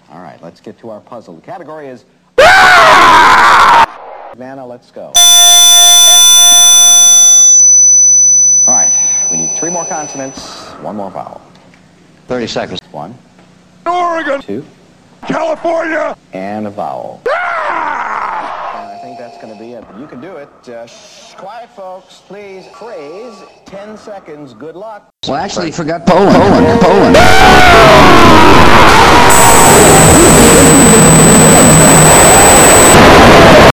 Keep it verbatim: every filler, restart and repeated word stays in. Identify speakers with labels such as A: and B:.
A: All right, let's get to our puzzle. The category is... Vanna, let's go. All right, we need three more consonants, one more vowel.
B: thirty seconds.
A: One.
C: Oregon.
A: Two.
C: California.
A: And a vowel.
C: Ah!
A: And I think that's going to be it. You can do it. Uh, shh, quiet, folks, please. Phrase, ten seconds. Good luck.
B: Well, actually, you forgot Poland. Poland. Poland.